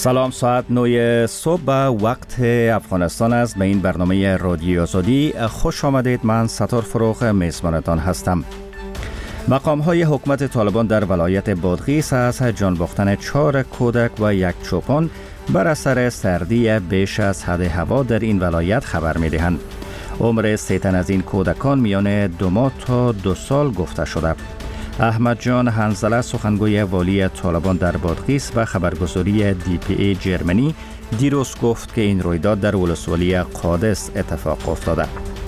سلام، ساعت 9 صبح وقت افغانستان است. به این برنامه رادیو آزادی خوش آمدید. من ستار فروغ میزبانتان هستم. مقام‌های حکومت طالبان در ولایت بادغیس از جان باختن 4 کودک و 1 چوپان بر اثر سردی بیش از حد هوا در این ولایت خبر می‌دهند. عمر 3 تن از این کودکان میان 2 ماه تا 2 سال گفته شده. احمد جان حنظله سخنگوی والی طالبان در بادغیس و خبرگزاری DPA جرمنی دیروز گفت که این رویداد در ولسوالی قادس اتفاق افتاده.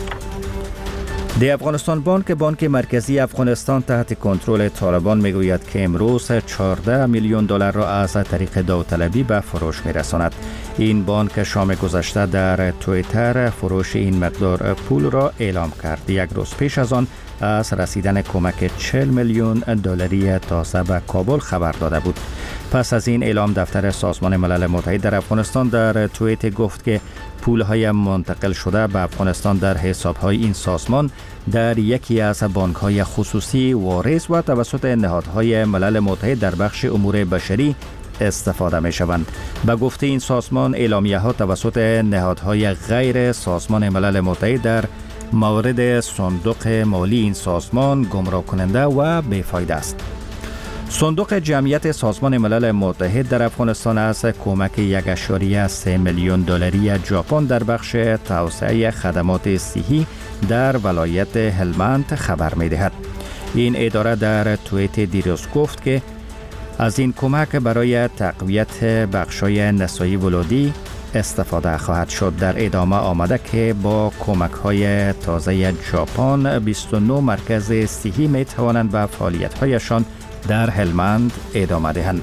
دی افغانستان بانک مرکزی افغانستان تحت کنترل طالبان میگوید که امروز 14 میلیون دلار را از طریق داوطلبی به فروش میرساند. این بانک شام گذشته در توییتر فروش این مقدار پول را اعلام کرد. 1 روز پیش از آن از رسیدن کمک 40 میلیون دلاری تازه به کابل خبر داده بود. پس از این اعلام دفتر سازمان ملل متحد در افغانستان در توییت گفت که پول‌های منتقل شده به افغانستان در حساب‌های این سازمان در یکی از بانک‌های خصوصی واریز و توسط نهادهای ملل متحد در بخش امور بشری استفاده می‌شوند. به گفته این سازمان، اعلامیه‌ها توسط نهادهای غیر سازمان ملل متحد در مورد صندوق مالی این سازمان گمراه کننده و بیفایده است. صندوق جمعیت سازمان ملل متحد در افغانستان از کمک 1.3 میلیون دلاری ژاپن در بخش توسعه خدمات صحی در ولایت هلمند خبر می‌دهد. این اداره در توییت دیروز گفت که از این کمک برای تقویت بخش‌های نسایی ولادی استفاده خواهد شد. در ادامه آمده که با کمک‌های تازه ژاپن 29 مرکز صحی می‌توانند به فعالیت‌هایشان در هلمند ادامه دهند.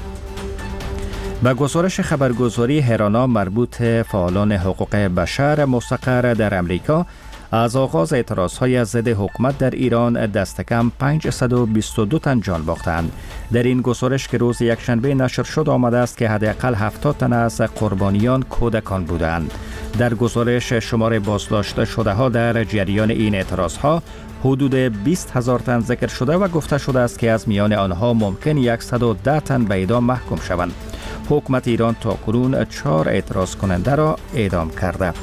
به گزارش خبرگزاری هرانا مربوط فعالان حقوق بشر مستقر در امریکا، از آغاز اعتراضهای ضد حکومت در ایران دست کم 522 تن جان باختند. در این گزارش که روز یکشنبه نشر شد آمده است که حداقل 70 تن از قربانیان کودکان بودند. در گزارش شمار بازداشته شده ها در جریان این اعتراضها حدود 20,000 تن ذکر شده و گفته شده است که از میان آنها ممکن 110 تن به اعدام محکوم شوند. حکومت ایران تاکنون 4 اعتراض کننده را اعدام کرده.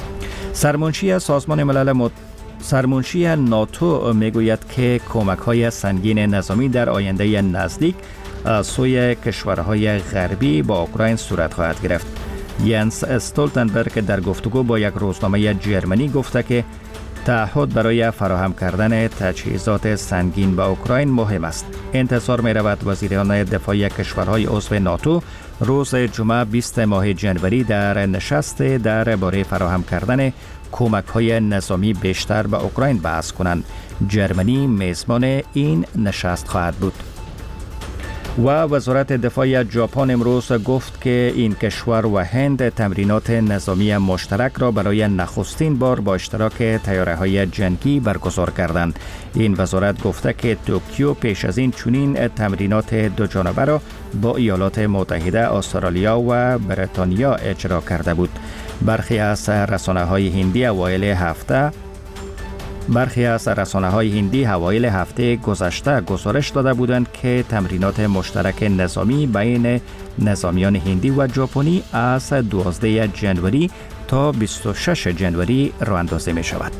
سرمنشی ناتو میگوید که کمک‌های سنگین نظامی در آینده نزدیک از سوی کشورهای غربی با اوکراین صورت خواهد گرفت. ینس استولتنبرگ در گفتگو با یک روزنامه جرمنی گفته که تعهد برای فراهم کردن تجهیزات سنگین به اوکراین مهم است. انتظار می رود وزیران دفاعی کشورهای عضو ناتو روز جمعه 20 ماه جنوری در نشست درباره فراهم کردن کمک‌های نظامی بیشتر به اوکراین بحث کنند. جرمنی میزبان این نشست خواهد بود. و وزارت دفاع ژاپن امروز گفت که این کشور و هند تمرینات نظامی مشترک را برای نخستین بار با اشتراک طیاره‌های جنگی برگزار کردند. این وزارت گفته که توکیو پیش از این چنین تمرینات دو جانبه را با ایالات متحده، استرالیا و بریتانیا اجرا کرده بود. برخی از رسانه‌های هندی حوایل هفته گذشته گزارش داده بودند که تمرینات مشترک نظامی بین نظامیان هندی و ژاپنی از 12 جنوری تا 26 جنوری راه اندازی می شود.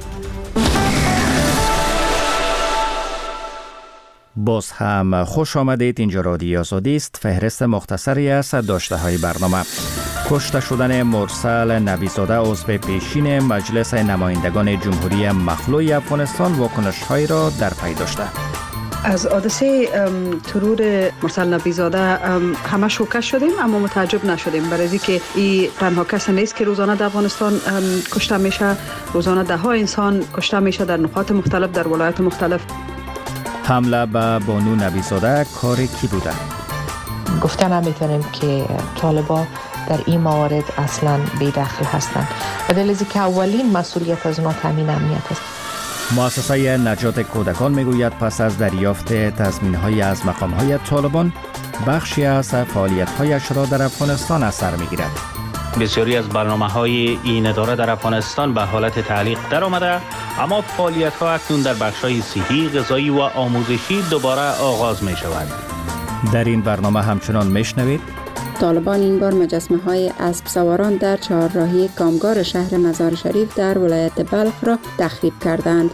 باز هم خوش آمدید. اینجا رادیو آزادی است. فهرست مختصری از داشته های برنامه: کشته شدن مرسل نبیزاده عضو پیشین مجلس نمایندگان جمهوری مخلوع افغانستان واکنش‌هایی را در پی داشته. از حادثه ترور مرسل نبیزاده همه شوکه شدیم، اما متعجب نشدیم، برای اینکه این تنها کس نیست که روزانه در افغانستان کشته میشه. روزانه ده ها انسان کشته میشه در نقاط مختلف، در ولایات مختلف. حمله به بانو نبیزاده کار کی بوده؟ گفته نمیتونیم که طالبان در این موارد اصلا بی‌دخل هستند. به دلیل که اولین مسئولیت از اونها تامین امنیت است. مؤسسه نجات کودکان میگوید پس از دریافت تضمین‌های از مقام‌های طالبان، بخشی از فعالیت‌هایش را در افغانستان از سر می‌گیرد. بسیاری از برنامه‌های این اداره در افغانستان به حالت تعلیق در آمده، اما فعالیت‌ها اکنون در بخش‌های صحی، غذایی و آموزشی دوباره آغاز می‌شود. در این برنامه همچنان میشنوید طالبان این بار مجسمه‌های اسب سواران در چهارراهی کامگار شهر مزار شریف در ولایت بلخ را تخریب کردند.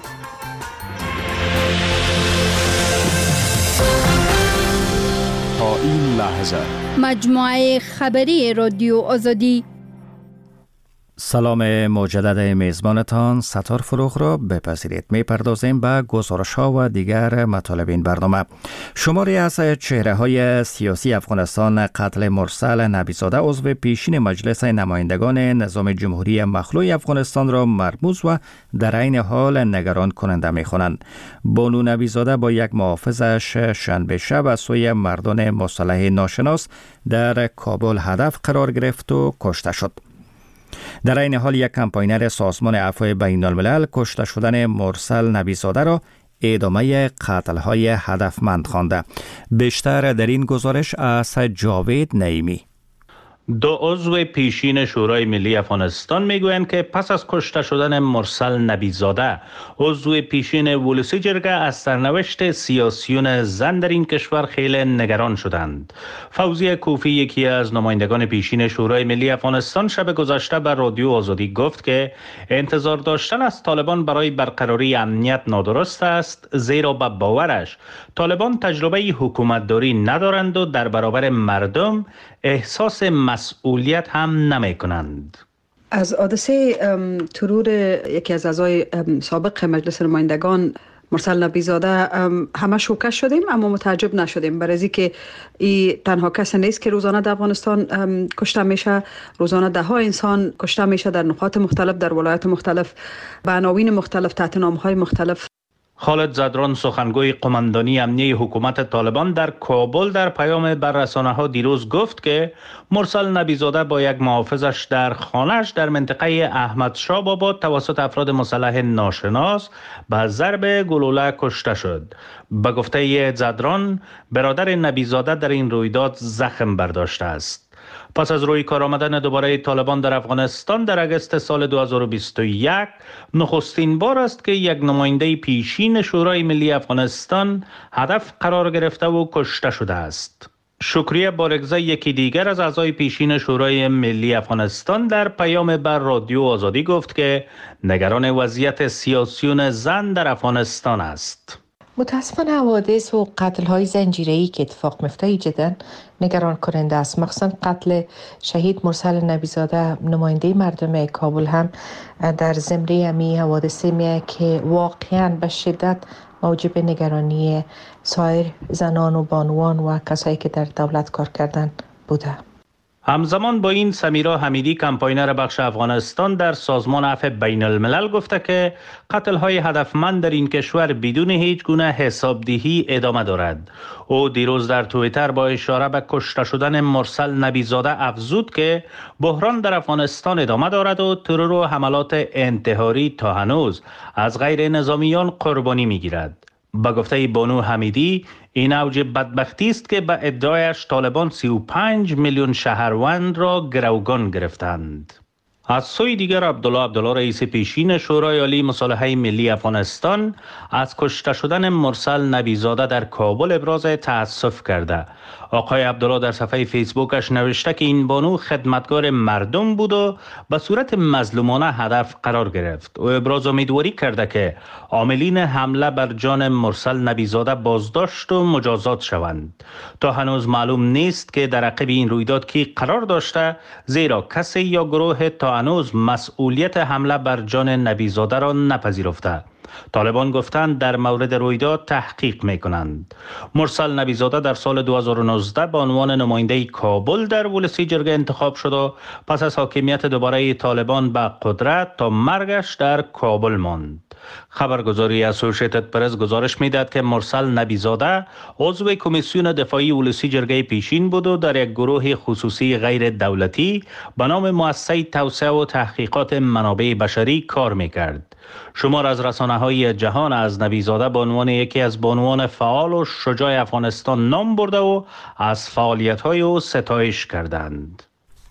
تا این لحظه مجموعه خبری رادیو آزادی. سلام مجدد میزبانتان ستار فروغ را بپذیرید. میپردازیم به گزارش ها و دیگر مطالب این برنامه. شماری از چهره های سیاسی افغانستان قتل مرسل نبیزاده عضو پیشین مجلس نمایندگان نظام جمهوری مخلوع افغانستان را مرموز و در عین حال نگران کننده میخوانند. بانو نبیزاده با یک محافظش شنبه شب از سوی مردان مسلح ناشناس در کابل هدف قرار گرفت و کشته شد. در این حال یک کمپاینر سازمان عفو بین الملل کشته شدن مرسل نبیزاده را ادامه قتل‌های هدفمند خوانده. بیشتر در این گزارش از جاوید نعیمی. دو عضو پیشین شورای ملی افغانستان میگویند که پس از کشته شدن مرسل نبیزاده عضو پیشین ولسی جرگه از سرنوشت سیاسیون زن در این کشور خیلی نگران شدند. فوزیه کوفی یکی از نمایندگان پیشین شورای ملی افغانستان شب گذشته به رادیو آزادی گفت که انتظار داشتن از طالبان برای برقراری امنیت نادرست است، زیرا به باورش طالبان تجربه حکومتداری ندارند و در برابر مردم احساس مسئولیت هم نمی کنند. از حادثه ترور یکی از اعضای سابق مجلس نمایندگان مرسل نبیزاده همه شوکه شدیم، اما متعجب نشدیم، برای اینکه این تنها کس نیست که روزانه در افغانستان کشته میشه. روزانه ده ها انسان کشته میشه در نقاط مختلف، در ولایات مختلف، به عناوین مختلف، تحت نام‌های مختلف. خالد زدران سخنگوی قماندانی امنیه حکومت طالبان در کابل در پیام بر رسانه‌ها دیروز گفت که مرسل نبیزاده با یک محافظش در خانه‌اش در منطقه احمدشاه آباد توسط افراد مسلح ناشناس به ضرب گلوله کشته شد. به گفته زدران برادر نبیزاده در این رویداد زخم برداشته است. پس از روی کار آمدن دوباره طالبان در افغانستان در اگست سال 2021 نخستین بار است که یک نماینده پیشین شورای ملی افغانستان هدف قرار گرفته و کشته شده است. شکریه بارگزه یکی دیگر از اعضای پیشین شورای ملی افغانستان در پیام بر رادیو آزادی گفت که نگران وضعیت سیاسیون زن در افغانستان است. متاسفانه حوادث و قتل‌های زنجیره‌ای که اتفاق میفته جدا نگران کننده است. مخصوصا قتل شهید مرسل نبیزاده نماینده مردم کابل هم در زمره همی حوادثی میه که واقعا به شدت موجب نگرانی سایر زنان و بانوان و کسایی که در دولت کار کردن بوده. همزمان با این سمیرا حمیدی کمپاینر بخش افغانستان در سازمان عفو بین الملل گفته که قتل‌های هدفمند در این کشور بدون هیچ گونه حسابدهی ادامه دارد. او دیروز در توییتر با اشاره به کشته شدن مرسل نبیزاده افزود که بحران در افغانستان ادامه دارد و ترور و حملات انتحاری تا هنوز از غیر نظامیان قربانی می‌گیرد. با گفته بانو حمیدی این اوج بدبختی است که به ادعایش طالبان 35 میلیون شهروند را گروگان گرفتند. از سوی دیگر عبدالله رئیس پیشین شورای عالی مصالحه ملی افغانستان از کشته شدن مرسل نبیزاده در کابل ابراز تأسف کرده. آقای عبدالله در صفحه فیسبوکش نوشته که این بانو خدمتگار مردم بود و به صورت مظلومانه هدف قرار گرفت. او ابراز امیدواری کرده که عاملین حمله بر جان مرسل نبیزاده بازداشت و مجازات شوند. تا هنوز معلوم نیست که در عقب این رویداد کی قرار داشته، زیرا کسی یا گروه تا هنوز مسئولیت حمله بر جان نبیزاده را نپذیرفته. طالبان گفتند در مورد رویداد تحقیق میکنند. مرسل نبیزاده در سال 2019 به عنوان نماینده کابل در ولسی جرگه انتخاب شد و پس از حاکمیت دوباره طالبان به قدرت تا مرگش در کابل ماند. خبرگزاری اسوسییتد پرس گزارش میداد که مرسل نبیزاده عضو کمیسیون دفاعی ولسی جرگه پیشین بود و در یک گروه خصوصی غیر دولتی به نام مؤسسه توسعه و تحقیقات منابع بشری کار میکرد. شمار از رسانه‌های جهان از نبیزاده به عنوان یکی از بانوان فعال و شجاع افغانستان نام برده و از فعالیت‌های او ستایش کردند.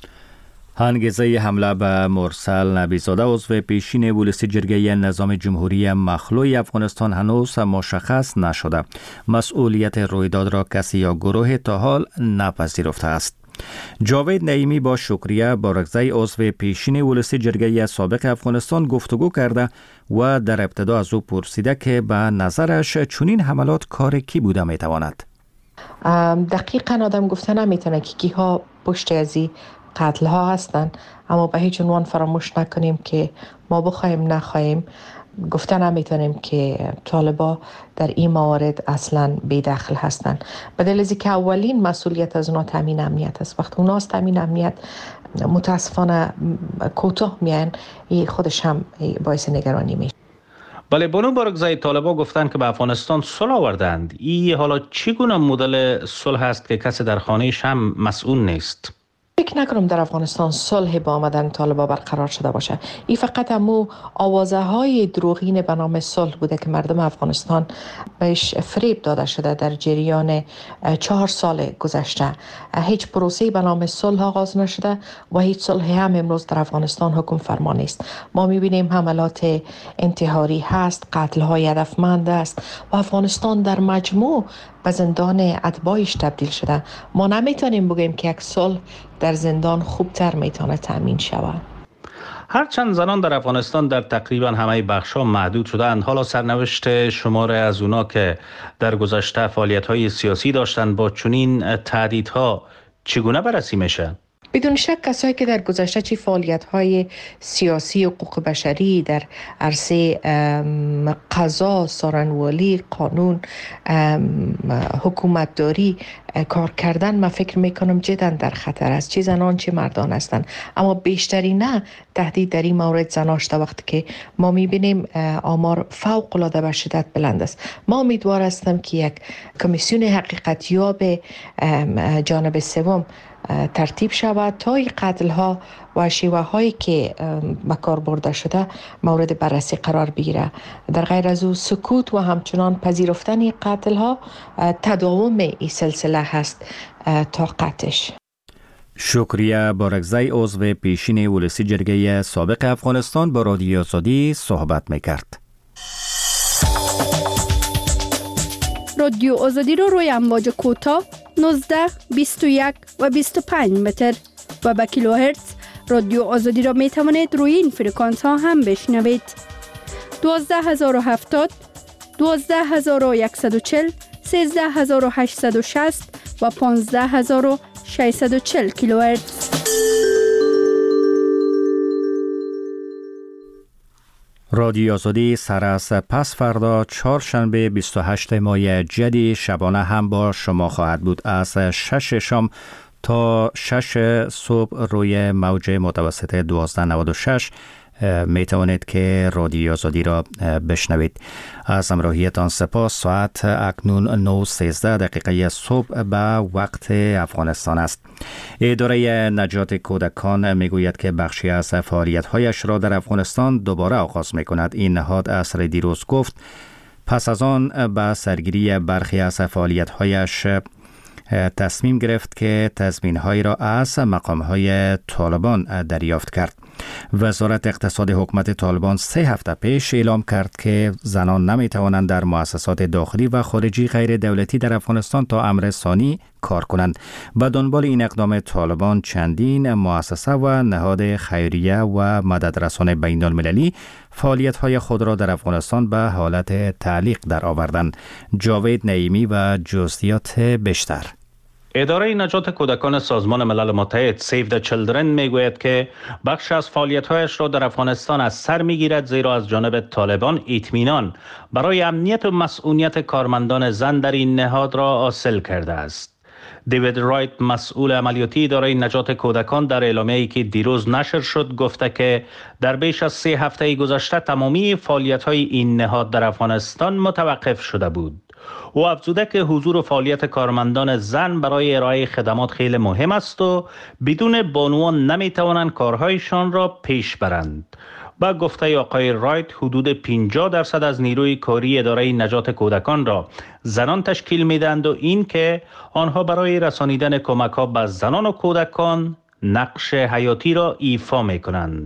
انگیزه حمله به مرسل نبیزاده عضو پیشین ولسی جرگه نظام جمهوری مخلوع افغانستان هنوز مشخص نشده. مسئولیت رویداد را کسی یا گروه تا حال نپذیرفته است. جاوید نعیمی با شکریه بارکزی عضو پیشین ولسی جرگه سابق افغانستان گفتگو کرده و در ابتدا از او پرسیده که به نظرش چنین حملات کار کی بوده میتواند؟ دقیقاً آدم گفته نمیتونه که کیها پشت از این قتل ها هستن، اما به هیچ عنوان فراموش نکنیم که ما بخوایم نخواهیم گفته نمیتونیم که طالبا در این موارد اصلا بی‌دخل هستند. به دلیل اینکه اولین مسئولیت از اونا تامین امنیت است. وقتی اونا از تامین امنیت متاسفانه کوتاه میان، این خودش هم باعث نگرانی میشه. بله، بانو بارکزی، طالبا گفتن که به افغانستان صلح آوردند. این حالا چگونه مدل صلح است که کسی در خانه‌اش هم مسئول نیست؟ فکر نکنم در افغانستان صلح با آمدن طالبا برقرار شده باشه. این فقط همو آوازه های دروغین به نام صلح بوده که مردم افغانستان بهش فریب داده شده. در جریان 4 سال گذشته هیچ پروسه‌ای به نام صلح آغاز نشده و هیچ صلحی هم امروز در افغانستان حکم فرما نیست. ما می‌بینیم حملات انتحاری هست، قتل های هدفمند است و افغانستان در مجموع به زندان اتباعش تبدیل شده. ما نمیتونیم بگیم که یک صلح در زندان خوبتر میتونه تامین شود. هرچند زنان در افغانستان در تقریبا همه بخش‌ها محدود شدند، حالا سرنوشت شمار از اونا که در گذشته فعالیت‌های سیاسی داشتند با چنین تهدیدها چگونه بررسی میشه؟ بدون شک کسایی که در گذشته چی فعالیت‌های سیاسی و حقوق بشری در عرصه قضا، سارنوالی، قانون، حکومتداری کار کردن، من فکر میکنم جدا در خطر است. چه زنان چه مردان هستند، اما بیشتری نه تهدید در این مورد زناشته، وقتی که ما میبینیم آمار فوق العاده به شدت بلند است. ما امیدوار هستم که یک کمیسیون حقیقتیاب جانب سوم ترتیب شود تا این قتل ها و شیوه هایی که به کار برده شده مورد بررسی قرار بگیره. در غیر از او سکوت و همچنان پذیرفتن این قتل ها تداوم این سلسله هست تا قطعش. شکریه بارکزی عضو پیشین ولسی جرگه سابق افغانستان با رادیو آزادی صحبت میکرد. رادیو آزادی رو روی امواج کوتاه 19, 21 و 25 متر و به کیلوهرتز رادیو آزادی را می توانید روی این فرکانس ها هم بشنوید. 12070, 12140, 13860 و 15640 کیلوهرتز. رادیو آزادی سر از پس فردا چهارشنبه 28 ماه جدی شبانه هم با شما خواهد بود. از 6 شام تا 6 صبح روی موج متوسط 1296 می توانید که رادیو آزادی را بشنوید. از همراهیتان سپاس. ساعت اکنون 9:13 صبح به وقت افغانستان است. اداره نجات کودکان می گوید که بخشی از فعالیت‌هایش را در افغانستان دوباره آغاز می کند. این نهاد عصر دیروز گفت پس از آن به سرگیری برخی از فعالیت‌هایش تصمیم گرفت که تضمین‌هایی را از مقام‌های طالبان دریافت کرد. وزارت اقتصاد حکومت طالبان 3 هفته پیش اعلام کرد که زنان نمی‌توانند در مؤسسات داخلی و خارجی غیر دولتی در افغانستان تا امر ثانی کار کنند. به دنبال این اقدام طالبان چندین مؤسسه و نهاد خیریه و مددرسان بین‌المللی فعالیت‌های خود را در افغانستان به حالت تعلیق درآوردند. جاوید نعیمی و جزئیات بیشتر. اداره نجات کودکان سازمان ملل متحد سیو د چیلدرن میگوید که بخش از فعالیت‌هایش را در افغانستان از سر میگیرد، زیرا از جانب طالبان اطمینان برای امنیت و مسئولیت کارمندان زن در این نهاد را حاصل کرده است. دیوید رایت، مسئول عملیاتی اداره نجات کودکان، در اعلامیه‌ای که دیروز نشر شد گفته که در بیش از 3 هفته گذشته تمامی فعالیت‌های این نهاد در افغانستان متوقف شده بود. او افزوده که حضور و فعالیت کارمندان زن برای ارائه خدمات خیلی مهم است و بدون بانوان نمیتوانند کارهایشان را پیش برند. با گفته آقای رایت، حدود 50% از نیروی کاری اداره نجات کودکان را زنان تشکیل میدند و این که آنها برای رسانیدن کمک‌ها به زنان و کودکان نقش حیاتی را ایفا میکنند.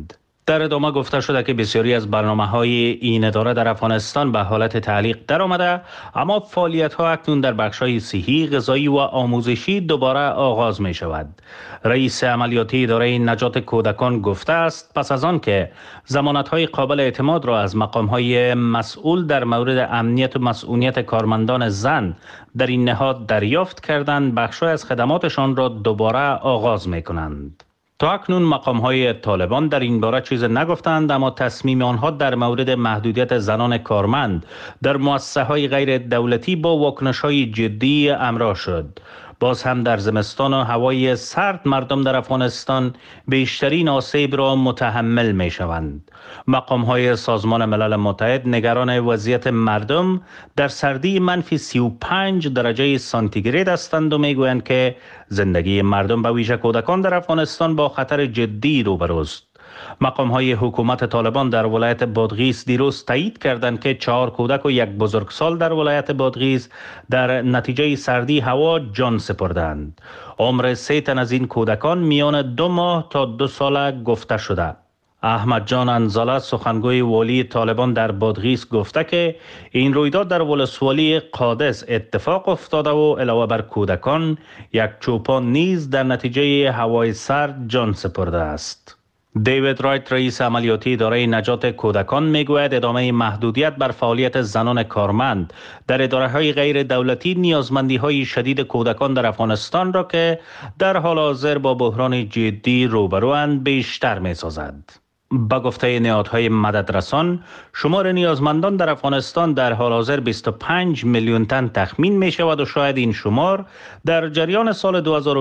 در ادامه گفته شده که بسیاری از برنامه‌های این اداره در افغانستان به حالت تعلیق در آمده، اما فعالیت‌ها اکنون در بخش‌های صحی، غذایی و آموزشی دوباره آغاز می‌شود. رئیس عملیاتی اداره نجات کودکان گفته است پس از آن که ضمانت‌های قابل اعتماد را از مقام‌های مسئول در مورد امنیت و مسئولیت کارمندان زن در این نهاد دریافت کردند، بخش‌های از خدماتشان را دوباره آغاز می‌کنند. تا اکنون مقام‌های طالبان در این باره چیز نگفتند، اما تصمیم آنها در مورد محدودیت زنان کارمند در مؤسسه‌های غیر دولتی با واکنش‌های جدی همراه شد. باز هم در زمستان و هوای سرد مردم در افغانستان بیشترین آسیب را متحمل می شوند. مقام‌های سازمان ملل متحد نگران وضعیت مردم در سردی منفی 35 درجه سانتیگراد هستند و می گویند که زندگی مردم به ویژه کودکان در افغانستان با خطر جدی روبروست. مقام‌های حکومت طالبان در ولایت بادغیس دیروز تایید کردند که 4 کودک و 1 بزرگسال در ولایت بادغیس در نتیجه سردی هوا جان سپردند. عمر 3 تن از این کودکان میان 2 ماه تا 2 ساله گفته شده. احمد جان انزاله سخنگوی والی طالبان در بادغیس گفته که این رویداد در ولسوالی قادس اتفاق افتاده و علاوه بر کودکان 1 چوپان نیز در نتیجه هوای سرد جان سپرده است. دیوید رایت رئیس عملیاتی اداره نجات کودکان میگوید ادامه محدودیت بر فعالیت زنان کارمند در اداره‌های غیر دولتی نیازمندی‌های شدید کودکان در افغانستان را که در حال حاضر با بحران جدی روبروند بیشتر می‌سازد. با گفته نهادهای مددرسان، شمار نیازمندان در افغانستان در حال حاضر 25 میلیون تن تخمین می شود و شاید این شمار در جریان سال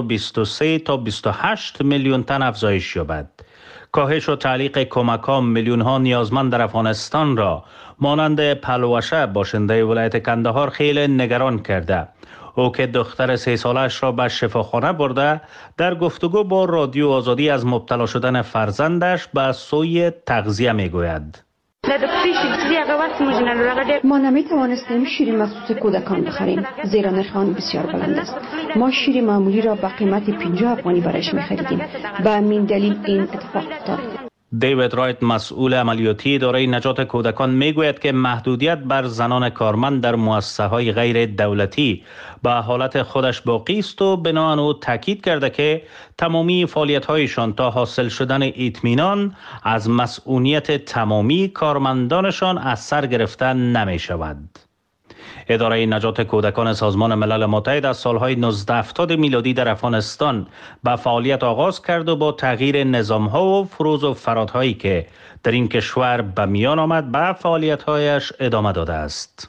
2023 تا 28 میلیون تن افزایش یابد. کاهش و تعلیق کمک‌ها میلیون‌ها نیازمند در افغانستان را مانند پلوشه باشنده ولایت کندهار خیلی نگران کرده. او که دختر 3 سالش را به شفاخانه برده، در گفتگو با رادیو آزادی از مبتلا شدن فرزندش به سوی تغذیه میگوید. ما نمی توانستیم شیر مخصوص کودکان بخریم زیرا نرخ آن بسیار بلند است. ما شیر معمولی را به قیمت 50 افغانی برایش می خریدیم. به همین دلیل این اتفاق افتاد. دیوید رایت مسئول عملیاتی اداره نجات کودکان میگوید که محدودیت بر زنان کارمند در مؤسسه‌های غیر دولتی به حالت خودش باقی است و بنابراین او تاکید کرده که تمامی فعالیت‌هایشان تا حاصل شدن اطمینان از مسئولیت تمامی کارمندانشان از سر گرفته نمی شود. اداره نجات کودکان سازمان ملل متحد از سالهای 1970 میلادی در افغانستان به فعالیت آغاز کرد و با تغییر نظام‌ها و فروز و فرادهایی که در این کشور به میان آمد به فعالیت‌هایش ادامه داده است.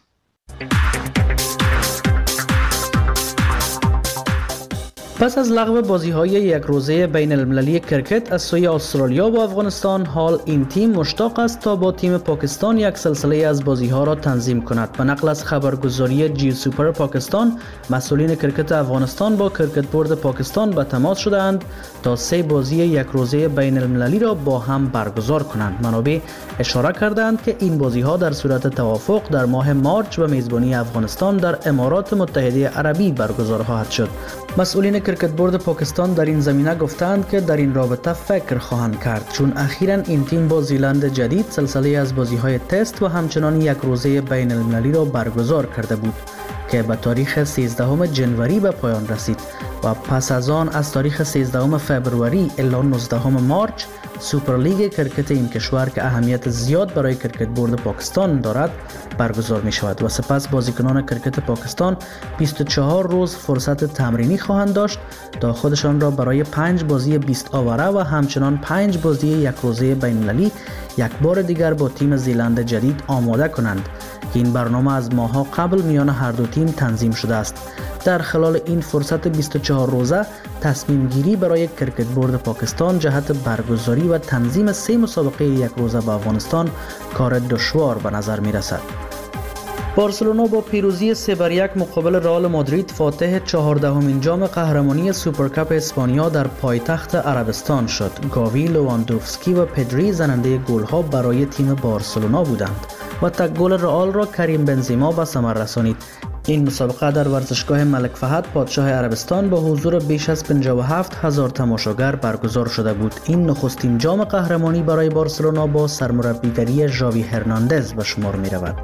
پس از لغو بازی‌های یک روزه بین المللی کرکت از سوی استرالیا و افغانستان، حال این تیم مشتاق است تا با تیم پاکستان یک سلسله از بازی‌ها را تنظیم کند. به نقل از خبرگزاری جی سوپر پاکستان، مسئولین کرکت افغانستان با کرکت بورد پاکستان به تماس شدند تا 3 بازی یک روزه بین المللی را با هم برگزار کنند. منابع اشاره کردند که این بازی‌ها در صورت توافق در ماه مارچ به میزبانی افغانستان در امارات متحده عربی برگزار خواهد شد. مسئولین کرکت بورد پاکستان در این زمینه گفتند که در این رابطه فکر خواهند کرد، چون اخیراً این تیم با زیلند جدید سلسله از بازی‌های تست و همچنان یک روزه بین المللی را برگزار کرده بود که به تاریخ 13 جنوری به پایان رسید و پس از آن از تاریخ 13 فوریه الی 19 مارچ سوپر لیگ کرکت این کشور که اهمیت زیاد برای کرکت بورد پاکستان دارد برگزار می شود و سپس بازیکنان کرکت پاکستان 24 روز فرصت تمرینی خواهند داشت تا خودشان را برای 5 بازی 20 آوره و همچنان 5 بازی یک روزه بین المللی یک بار دیگر با تیم زیلند جدید آماده کنند که این برنامه از ماه‌ها قبل میان هر دو تیم تنظیم شده است. در خلال این فرصت 24 روزه تصمیم گیری برای کرکت بورد پاکستان جهت برگزاری و تنظیم 3 مسابقه یک روزه به افغانستان کار دشوار به نظر می رسد. بارسلونا با پیروزی 3-1 مقابل رئال مادرید فاتح 14مین جام قهرمانی سوپرکاپ اسپانیا در پایتخت عربستان شد. گاوی، لواندوفسکی و پدری زننده گل‌ها برای تیم بارسلونا بودند و تک گل رئال را کریم بنزما به ثمر رسانید. این مسابقه در ورزشگاه ملک فهد پادشاه عربستان با حضور بیش از 57,000 تماشاگر برگزار شده بود. این نخستین جام قهرمانی برای بارسلونا با سرمربیگری ژاوی هرناندز به شمار می رود.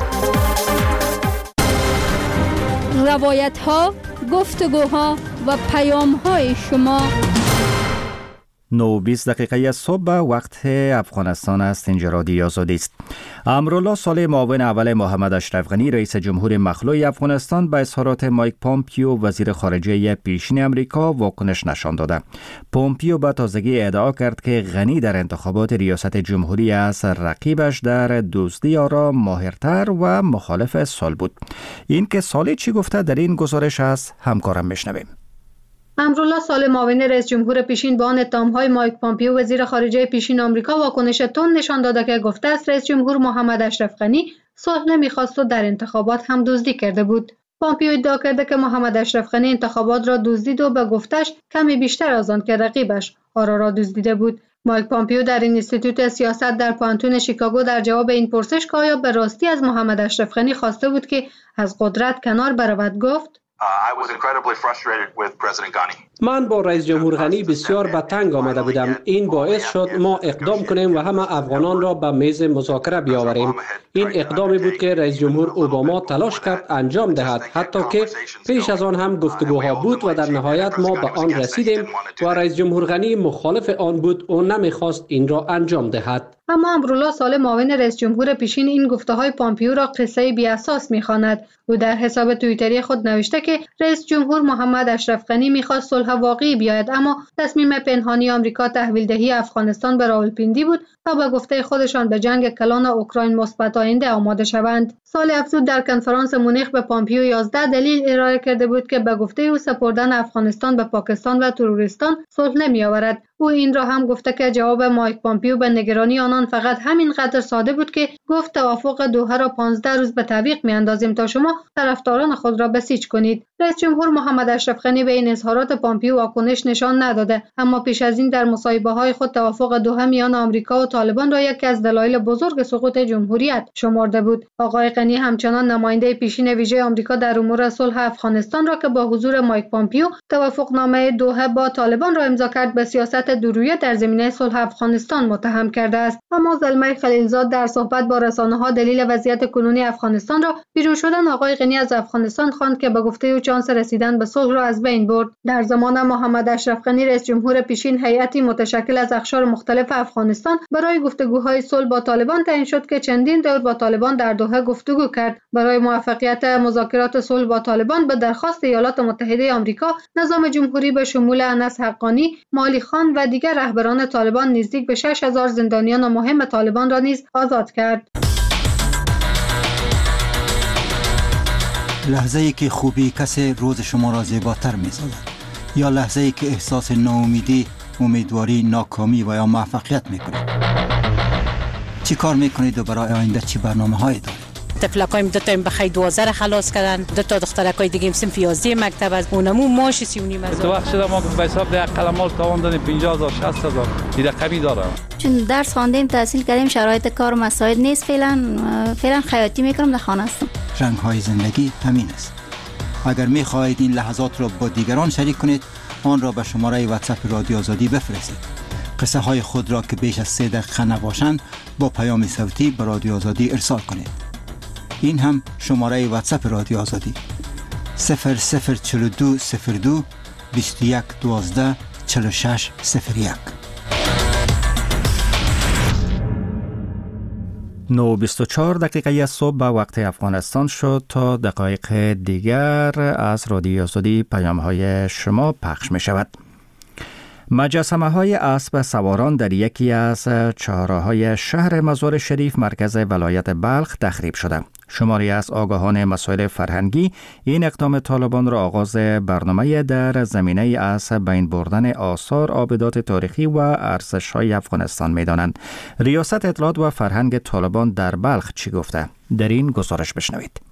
روایت ها، گفتگوها و پیام های شما. 9:20 دقیقه صبح وقت افغانستان است. اینجا رادیو آزادی است. امرالله صالح معاون اول محمد اشرف غنی رئیس جمهور مخلوع افغانستان به اظهارات مایک پومپیو وزیر خارجه پیشین امریکا واکنش نشان داده. پومپیو به تازگی ادعا کرد که غنی در انتخابات ریاست جمهوری از رقیبش در دزدی آرا ماهرتر و مخالف صلح بود. این که صالح چی گفته در این گزارش است، همکارم میشنویم. امرالله صالح معاون رئیس جمهور پیشین با آن اتهام‌های مایک پومپیو وزیر خارجه پیشین آمریکا واکنش تند نشان داده که گفته است رئیس جمهور محمد اشرف غنی صلح نمی‌خواست و در انتخابات هم دزدی کرده بود. پومپیو ادعا کرده که محمد اشرف غنی انتخابات را دزدید و به گفتش کمی بیشتر از آن که رقیبش آرا را دزدیده بود. مایک پومپیو در اینستیتوت سیاست در پانتون شیکاگو در جواب این پرسش که آیا به راستی از محمد اشرف غنی خواسته بود که از قدرت کنار برود گفت: من با رئیس جمهور غنی بسیار به تنگ آمده بودم. این باعث شد ما اقدام کنیم و همه افغانان را به میز مذاکره بیاوریم. این اقدامی بود که رئیس جمهور اوباما تلاش کرد انجام دهد، حتی که پیش از آن هم گفتگوها بود و در نهایت ما به آن رسیدیم و رئیس جمهور غنی مخالف آن بود و نمیخواست این را انجام دهد. اما امرالله صالح معاون رئیس جمهور پیشین این گفته‌های پومپیو را قصه بی اساس می‌خواند. او در حساب توییتری خود نوشته که رئیس جمهور محمد اشرف غنی می‌خواست صلح واقعی بیاید، اما تصمیم پنهانی آمریکا تحویل دهی افغانستان به راولپیندی بود تا به گفته خودشان به جنگ کلان اوکراین مثبت آینده آماده شوند. صالح افزود در کنفرانس مونیخ به پومپیو 11 دلیل ارائه کرده بود که به گفته او سپردن افغانستان به پاکستان و تروریستان صلح نمی‌آورد. او این را هم گفته که جواب مایک پومپیو به نگرانی آنان فقط همین قدر ساده بود که گفت توافق دوحه را 15 روز به تعویق می‌اندازیم تا شما طرفداران خود را بسیج کنید. رئیس جمهور محمد اشرف غنی به این اظهارات پومپیو واکنش نشان نداده، اما پیش از این در مصاحبه‌های خود توافق دوحه میان آمریکا و طالبان را یکی از دلایل بزرگ سقوط جمهوریت شمرده بود. آقای غنی همچنان نماینده پیشین ویژه آمریکا در امور صلح افغانستان را که با حضور مایک پومپیو توافقنامه دوحه با طالبان را امضا کرد به سیاست دورویه در زمینه صلح افغانستان متهم کرده است. اما زلمه خلیلزاد در صحبت با رسانه‌ها دلیل وضعیت کنونی افغانستان را بیرون شدن آقای غنی از افغانستان خواند که به گفته او چانس رسیدن به صلح را از بین برد. در زمان محمد اشرف غنی رئیس جمهور پیشین هیئتی متشکل از اقشار مختلف افغانستان برای گفتگوهای صلح با طالبان تعیین شد که چندین دور با طالبان در دوحه گفتگو کرد. برای موفقیت مذاکرات صلح با طالبان به درخواست ایالات متحده آمریکا، نظام جمهوری به شمول انس حقانی، مالی خان و دیگر رهبران طالبان نزدیک به 6000 زندانیان مهم طالبان را نیز آزاد کرد. لحظه‌ای که خوبی کسی روز شما را زیباتر می‌سازد، یا لحظه‌ای که احساس ناامیدی، امیدواری، ناکامی و یا موفقیت می‌کنید. چی کار می‌کنید و برای آینده چی برنامه‌هایی دارید؟ طفلکایم دو تا بخی 12 را خلاص کردن، دو تا دخترکای دیگه هم صنف 11 مکتب از اونمو ماش 39 هزار. تو وقت شده ما به حساب ده قلمال تاوان دادیم 50000 60000 این رقمی داره. چون درس خواندیم تحصیل کردیم شرایط کار مساعد نیست، فعلا خیاطی میکنم در خانه هستم. رنگ‌های زندگی همین است. اگر می‌خواهید این لحظات را با دیگران شریک کنید، آن را به شماره واتساپ رادیو آزادی بفرستید. قصه های خود را که بیش از 3 دقیقه نباشند با پیام صوتی به رادیو آزادی ارسال کنید. این هم شماره واتساپ رادیو آزادی 004202 21 12 46 01. 9:24 دقیقه صبح به وقت افغانستان شد. تا دقایق دیگر از رادیو آزادی پیام‌های شما پخش می شود. مجسمه های اسب سواران در یکی از چهارراه‌های شهر مزار شریف مرکز ولایت بلخ تخریب شده. شماری از آگاهان مسائل فرهنگی این اقدام طالبان را آغاز برنامه در زمینه از بین بردن آثار آبدات تاریخی و ارزش‌های افغانستان می‌دانند. ریاست اطلاعات و فرهنگ طالبان در بلخ چی گفته؟ در این گزارش بشنوید.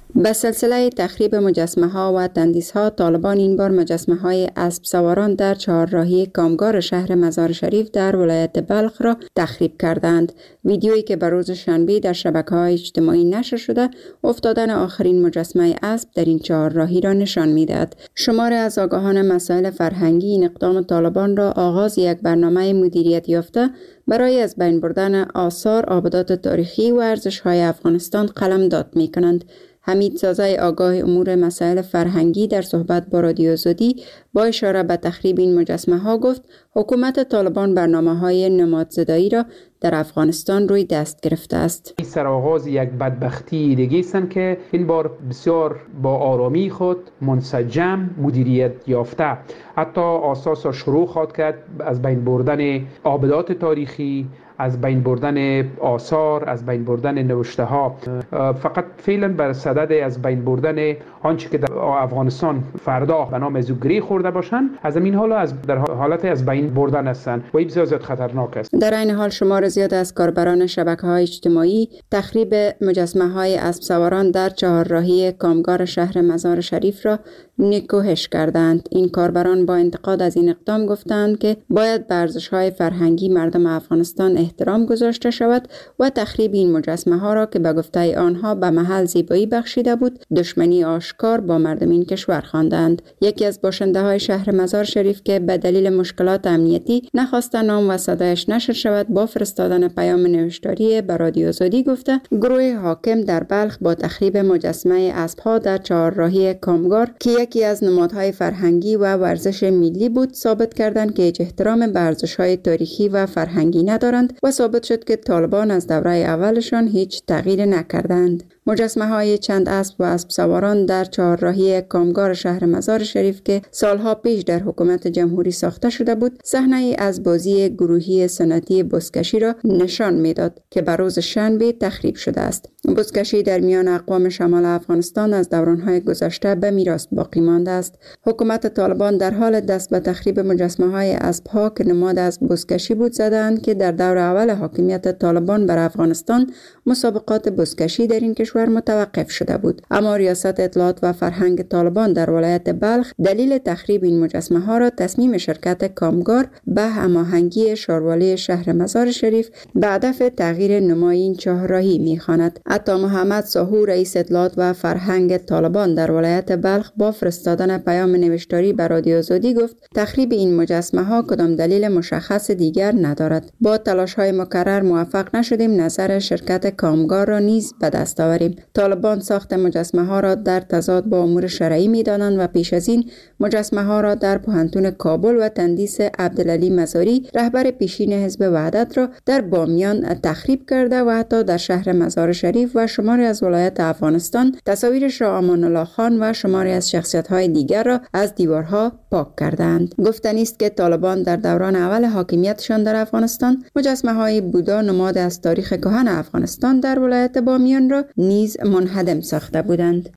به سلسله تخریب مجسمه ها و تندیس ها، طالبان این بار مجسمه های اسب سواران در چهارراهی کامگار شهر مزار شریف در ولایت بلخ را تخریب کردند. ویدیویی که به روز شنبه در شبکه‌های اجتماعی نشر شده، افتادن آخرین مجسمه اسب در این چهارراهی را نشان می‌دهد. شماری از آگاهان مسائل فرهنگی این اقدام طالبان را آغاز یک برنامه مدیریت یافته برای از بین بردن آثار، آبادات تاریخی و ارزش‌های افغانستان قلمداد می‌کنند. حمید سازای آگاه امور مسائل فرهنگی در صحبت با رادیو آزادی با اشاره به تخریب این مجسمه ها گفت حکومت طالبان برنامه‌های نمادزدایی را در افغانستان روی دست گرفته است. این سرآغاز یک بدبختی دیگه است که این بار بسیار با آرامی خود منسجم مدیریت یافته حتی اساس شروع خواهد کرد از بین بردن آبادات تاریخی، از بین بردن آثار، از بین بردن نوشته ها. فقط فعلا بر صدد از بین بردن آنچه که در افغانستان فردا به نام زوگری خورده باشند، از این حالا در حالت از بین بردن هستند و این بسیار زیاد خطرناک است. در این حال شمار زیاد از کاربران شبکه‌های اجتماعی تخریب مجسمه‌های اسب سواران در چهارراهی کامگار شهر مزار شریف را نکوهش کردند. این کاربران با انتقاد از این اقدام گفتند که باید به ارزش‌های فرهنگی مردم افغانستان احترام گذاشته شود و تخریب این مجسمه ها را که به گفته آنها به محل زیبایی بخشیده بود دشمنی آشکار با مردم این کشور خواندند. یکی از باشنده های شهر مزار شریف که به دلیل مشکلات امنیتی نخواسته نام و صدایش نشر شود با فرستادن پیام نوشتاری به رادیو آزادی گفته گروه حاکم در بلخ با تخریب مجسمه اسب ها در چهارراهی کامگار که یکی از نمادهای فرهنگی و ورزش ملی بود ثابت کردند که هیچ احترام به ارزش‌های تاریخی و فرهنگی ندارند و ثابت شد که طالبان از دوره اولشان هیچ تغییر نکردند. مجسمه های چند اسب و اسب سواران در چهارراهی کامگار شهر مزار شریف که سالها پیش در حکومت جمهوری ساخته شده بود، صحنه‌ای از بازی گروهی سنتی بزکشی را نشان میداد که به روز شنبه تخریب شده است. بزکشی در میان اقوام شمال افغانستان از دوران‌های گذشته به میراث باقی مانده است. حکومت طالبان در حال دست به تخریب مجسمه‌های اسب‌ها که نماد از بزکشی بود زدند که در دور اول حاکمیت طالبان بر افغانستان مسابقات بزکشی در این کشور متوقف شده بود. اما ریاست اطلاعات و فرهنگ طالبان در ولایت بلخ دلیل تخریب این مجسمه ها را تصمیم شرکت کامگار به هماهنگی شاروالی شهر مزار شریف به هدف تغییر نمای این چهارراهی می‌خواند. عطا محمد ساهو رئیس اطلاعات و فرهنگ طالبان در ولایت بلخ با فرستادن پیام نوشتاری به رادیو آزادی گفت تخریب این مجسمه ها کدام دلیل مشخص دیگر ندارد. با تلاش های مکرر موفق نشدیم نظر شرکت کامگار را نیز به دست آوریم. طالبان ساخت مجسمه ها را در تضاد با امور شرعی می‌دانند و پیش از این مجسمه ها را در پوهنتون کابل و تندیس عبدالعلی مزاری رهبر پیشین حزب وحدت را در بامیان تخریب کرده و حتی در شهر مزار شریف و شماری از ولایت افغانستان تصاویر شاه امان الله خان و شماری از شخصیت‌های دیگر را از دیوارها پاک کردند. گفتنی است که طالبان در دوران اول حاکمیتشان در افغانستان مجسمه‌های بودا نماد از تاریخ کهن افغانستان در ولایت بامیان را نیز منهدم ساخته بودند.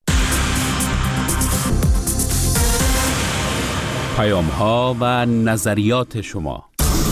پیام‌ها و نظریات شما.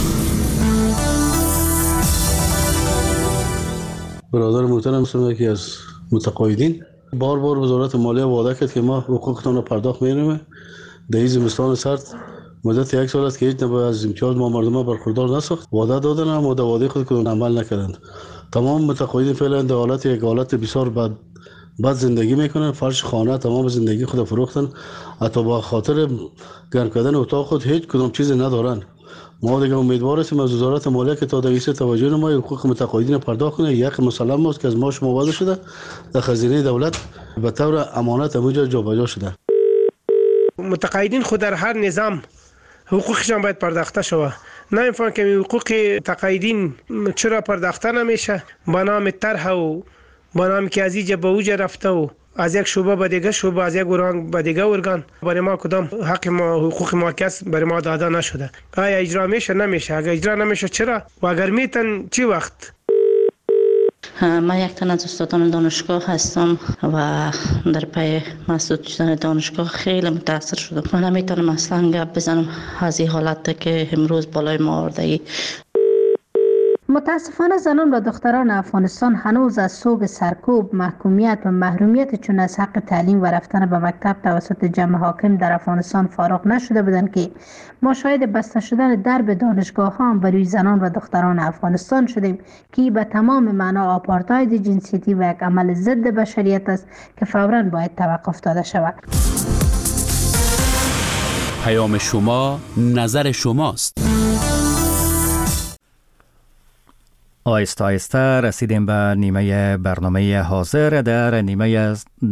برادر محترم هستم یکی از متقاعدین. بار وزارت مالیه وعده کرد که ما حقوقتان را پرداخت می‌کنیم. در این زمستان سرد مدت 1 سال است که هیچ نوع از امتیاز ما مردم برخوردار نساخت. وعده دادن اما در وعده خود کدام عمل نکردند. تمام متقاعدین فعلا در حالت بسیار بد زندگی میکنن. فرش خانه تمام زندگی خود فروختن. حتی با خاطر گرم کردن اتاق خود هیچ کدام چیز ندارن. ما دیگه امیدوار هستیم از وزارت مالیه که تا دیگه توجه نماید حقوق متقاعدین پرداخت کنه. یک مسلم است که از ما شما وعده شده در خزینه دولت به طور امانت اونجا جابجا شده. متقاعدین خود در هر نظام حقوقشان باید پرداخته شود. نه اینفان که حقوق تقاعدین چرا پرداخته نمیشه با نام طرح و با نام که از اینجا به اوجا رفته و از یک شعبه به دیگه شعبه، از یک ارگان به دیگه ارگان برای ما کدام حق ما حقوق ما کس برای ما داده نشده. آیا اجرا میشه؟ نمیشه. اگر اجرا نمیشه چرا و اگر میتن چی وقت؟ من یک تن از استادان دانشگاه هستم و در پی مسدود شدن دانشگاه خیلی متاثر شدم. من نمیتونم اصلا گپ بزنم از این حالت که امروز بالای ما آورده. متاسفانه زنان و دختران افغانستان هنوز از سوگ سرکوب، محکومیت و محرومیت چون از حق تعلیم و رفتن به مکتب توسط جمع حاکم در افغانستان فارغ نشده بودند که ما شاهد بسته شدن درب دانشگاه ها هم بروی زنان و دختران افغانستان شدیم که به تمام معنا آپارتاید جنسیتی و یک عمل ضد بشریت است که فوراً باید توقف داده شود. پیام شما، نظر شماست. آهسته آهسته رسیدیم به نیمه برنامه حاضر. در نیمه